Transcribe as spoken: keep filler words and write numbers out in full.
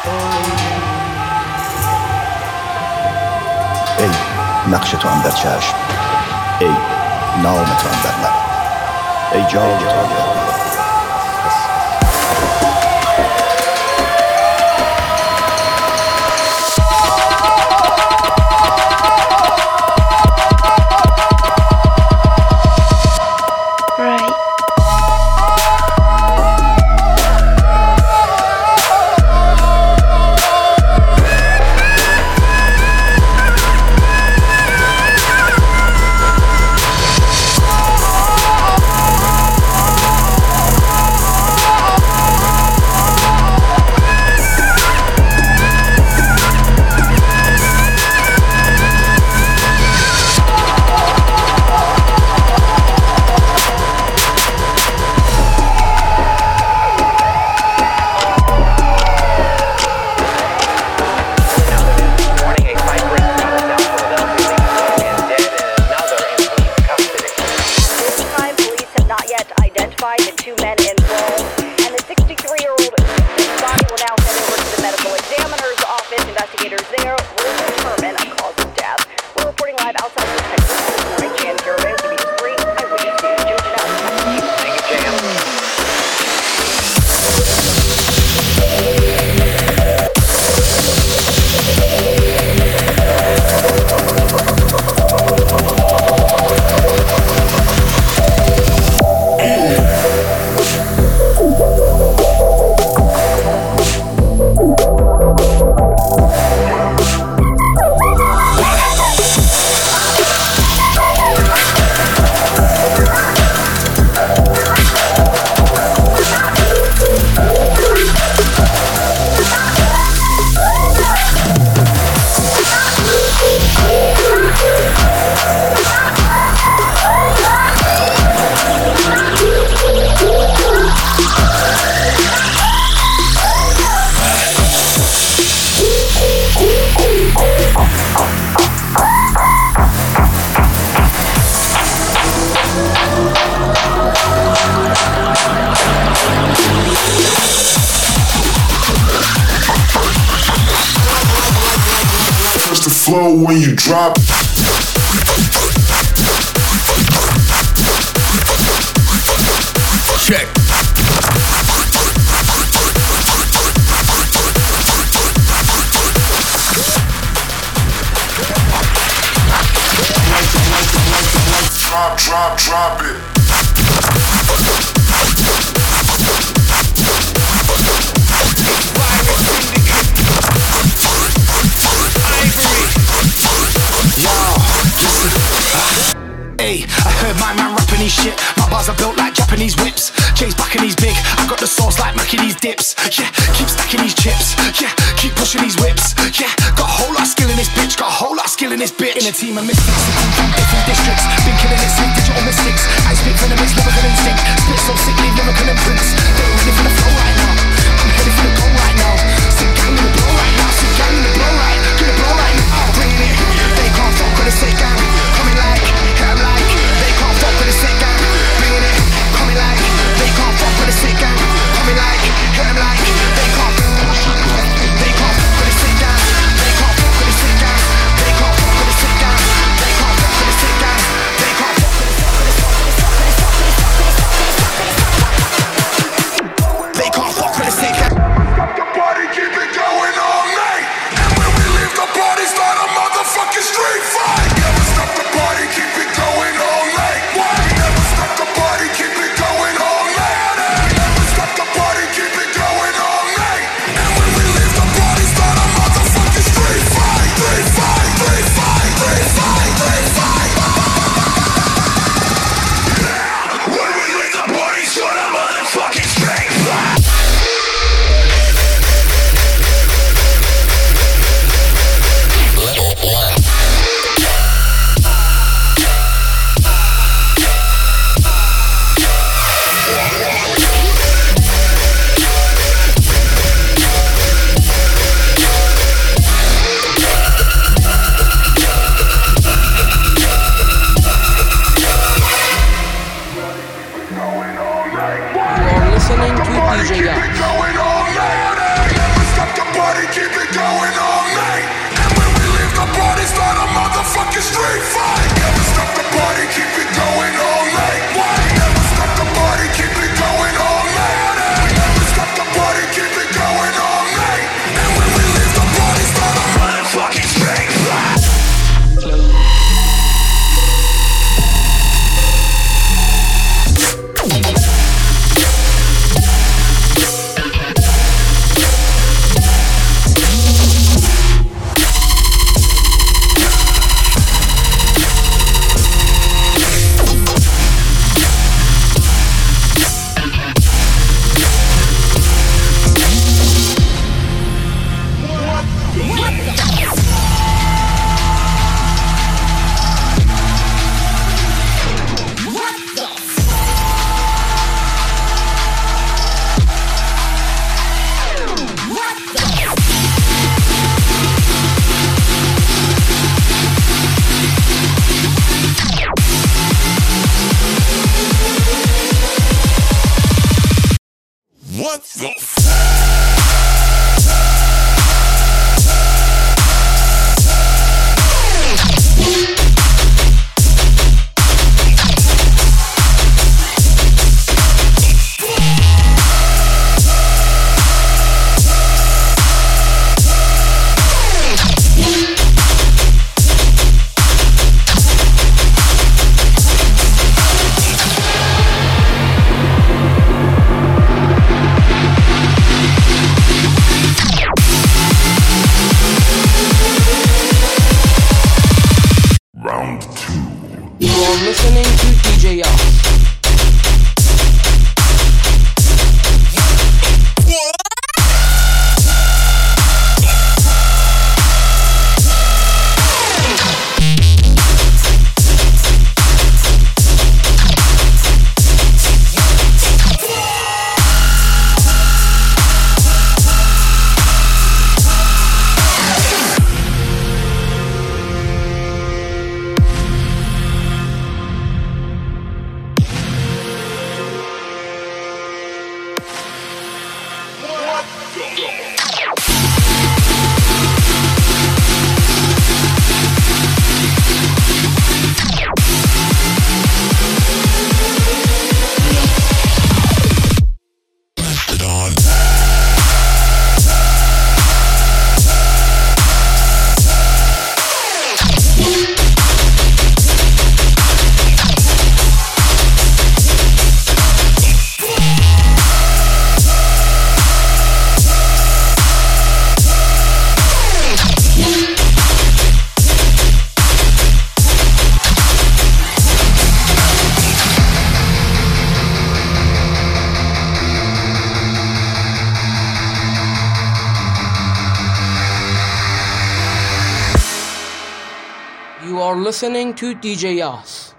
ای نقش تو هم در چشم، ای نام تو هم در لب، ای جای تو هم در لب. Flow when you drop. Check. Drop, drop, drop it. Hey, I heard my man rapping his shit. My bars are built like Japanese whips. Jay's back and he's big. I got the sauce like Mackie these dips. Yeah, keep stacking these chips. Yeah, keep pushing these whips. Yeah, got a whole lot of skill in this bitch. Got a whole lot of skill in this bitch. In a team of mystics, a team from different districts. Been killing it, sleep digital mystics. I spit venomous, lyrical instinct. Spit so sickly, lyrical imprints. They ready for the flow right now. I'm ready for the go right now. Sick gang in the blow right now. Sick gang in the blow right. Gonna blow right now. Bringing it. They can't fuck with the sick gang. Coming like, I'm like. They can't fuck with the sick gang. Bringing it. Coming like. They can't fuck with the sick gang. Coming like, I'm like. They can't. They can't fuck with the sick gang. They can't fuck with the sick gang. They can't fuck with the sick gang. They can't fuck with the sick gang. They can't fuck with the sick gang. They can't fuck with the sick gang. Stop the party, keep it going all night. And when we leave the party, start a motherfucking street fight. Never stop the party, keep it going all night. Why? Never stop the party, keep it going all night. Never stop the party, keep it going all night. And when we leave the party, start a motherfucking street fight. Street fight, street fight, street fight, street fight. Yeah. When we leave the party, start a motherfucking street fight. You're listening to D J Yash. Going all night. Never stop the party, going all night. And when we leave, the party start a motherfucking street fight. Never stop the party, keep it going all night. Why? Never stop the party, keep it going all night. We never stop the party, keep it going all night. And when we leave, the party start a motherfucking street fight. What the f- Round two. You are listening to D J Yoss. You are listening to D J Yoss.